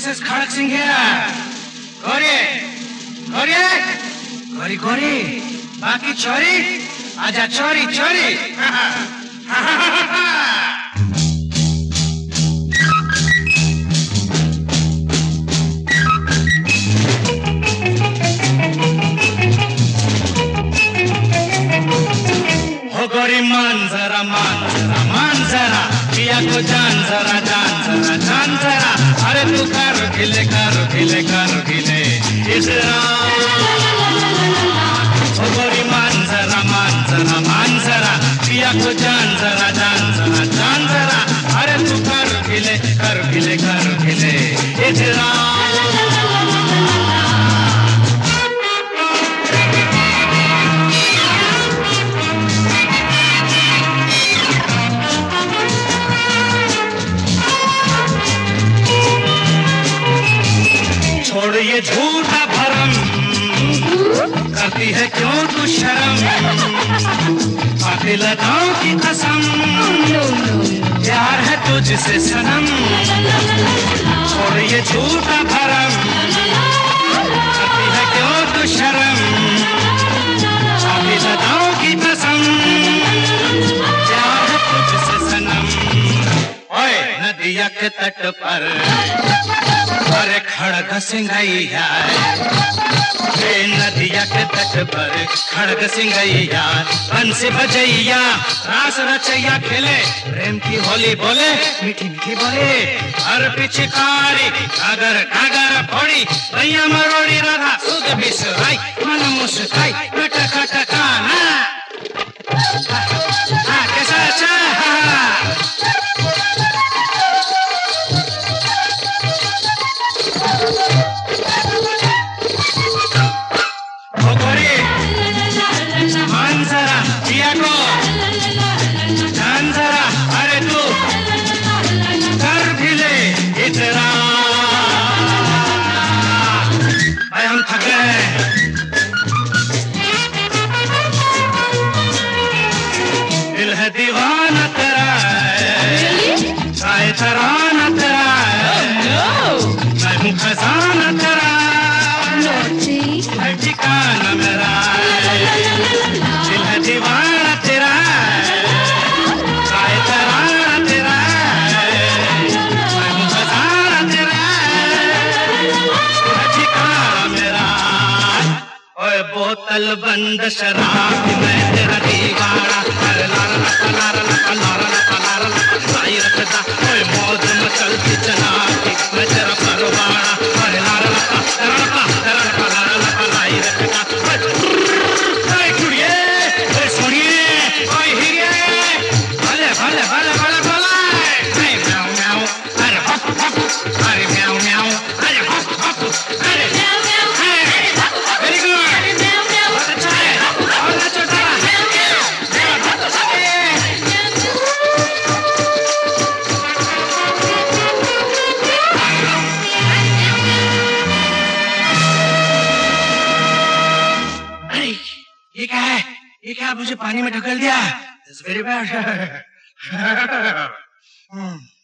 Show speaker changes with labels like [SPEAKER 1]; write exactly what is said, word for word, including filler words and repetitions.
[SPEAKER 1] is Khadak Singh here. Gori, Gori, Gori, Gori. Baki chori, aja chori, chori. हो गोरी मान जरा मान जरा मान जरा पिया को जान जरा जान जरा जान जरा अरे तू कर खिले कर खिले कर खिले इजरा हो गोरी मान जरा मान जरा मान जरा पिया को जान जरा जान जरा जान जरा अरे तू कर खिले कर खिले कर खिले इजरा छोड़ ये झूठा भरम करती है क्यों तू शर्म कातिल अदाओं की कसम प्यार है तुझसे सनम छोड़ ये झूठा भरम करती है क्यों तू शर्म कातिल अदाओं की कसम प्यार है तुझसे सनम ओए नदिया के तट पर अरे खड़ग सिंघैया नदिया के तट पर खड़ग सिंघैया बंसी बजैया रास रचैया खेले प्रेम की होली बोले मीठी मीठी बोले हर पिचकारी कागर कागर फोड़ी भैया मरोड़ी राधा सुध बिसराई मन मुस्काई कट कट काना हाँ कैसा अच्छा दिल है दीवाना तेरा चाहे तराना तेरा मैं हूँ खजाना तेरा मैं ठिकाना मेरा दिल है दीवाना तेरा चाहे तराना तेरा मैं हूँ खजाना तेरा मैं ठिकाना मेरा ओए बोतल बंद शराब मैं तेरा दीवाना मौज मचलती चलाती मैं तेरा परवाना अरे लारा लपा तेरा लपा तेरा लपा लारा लपा लाई रखता ओए कुड़िए ओए सोनिए ओए हीरे भले भले भले भले भले अरे म्याऊ म्याऊ अरे हप हप अरे म्याऊ म्याऊ अरे हप हप अरे म्याऊ म्याऊ वेरी गुड बहुत अच्छा है और नाचो जरा ये क्या है? ये क्या मुझे पानी में ढकेल दिया? It's very bad.